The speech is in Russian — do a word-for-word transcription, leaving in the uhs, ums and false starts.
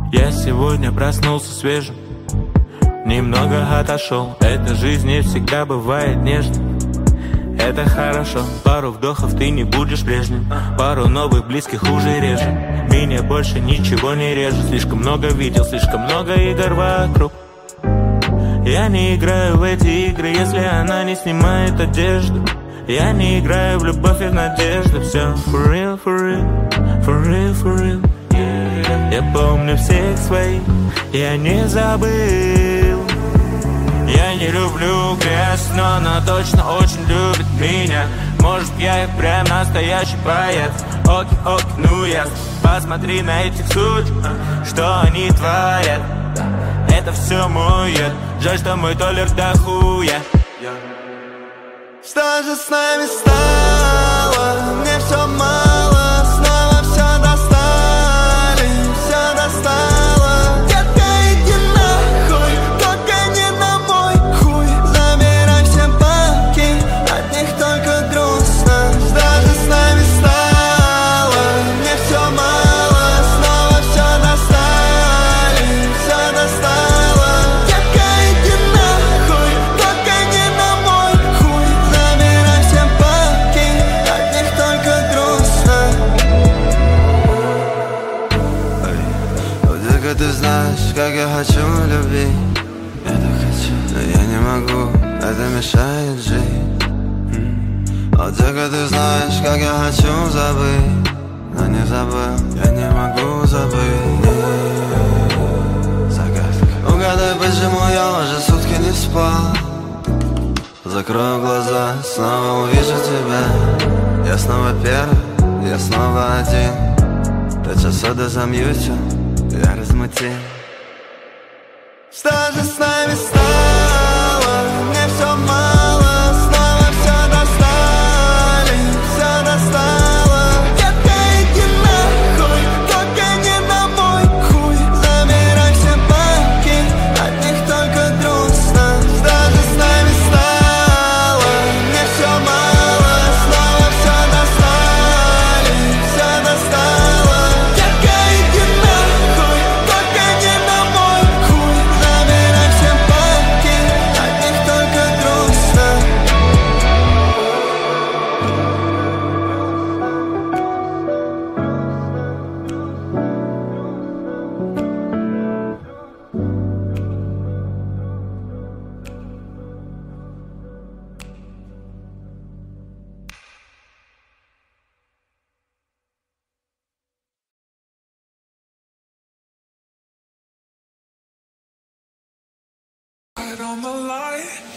Я сегодня проснулся свежим, немного отошел. Эта жизнь не всегда бывает нежной. Это хорошо, пару вдохов ты не будешь прежним. Пару новых близких уже реже. Меня больше ничего не режет. Слишком много видел, слишком много игр вокруг. Я не играю в эти игры, если она не снимает одежду. Я не играю в любовь и в надежду. Все for real, for real, for real, for real. Я помню всех своих, я не забыл. Я не люблю грязь, но она точно очень любит меня. Может, я и прям настоящий поэт. Оки, оки, ну я. Посмотри на этих суть, что они творят. Это все мой яд. Жаль, что мой толер до хуя. Что же с нами стало? Мне все мало. Снова все достали, все достало. Детка, иди нахуй, только не на мой хуй. Забирай все бабки, от них только грустно. Что же с нами стало? Мне все мало. Снова все достали, все достало. Детка, иди нахуй, только не на мой хуй. Забирай все бабки, от них только грустно. Вот только ты знаешь, как я хочу любить. Я так хочу, но я не могу, это мешает жить. Вот только ты знаешь, как я хочу забыть, но не забыл, я не могу забыть. Нет. Загадка. Угадай, почему я уже сутки не спал. Закрою глаза, снова увижу тебя. Я снова первый, я снова один. Тот часода замьютил, я размутил. Что же с нами стало? Мне все мало. Снова все достали, все достало. Детка, иди нахуй, только не на мой хуй. Забирай все бабки, от них только грустно. Что же с нами стало? Мне все мало. Снова все достали, все достало. Детка, иди нахуй, только не на мой хуй. Забирай все бабки, от них только грустно. On the light.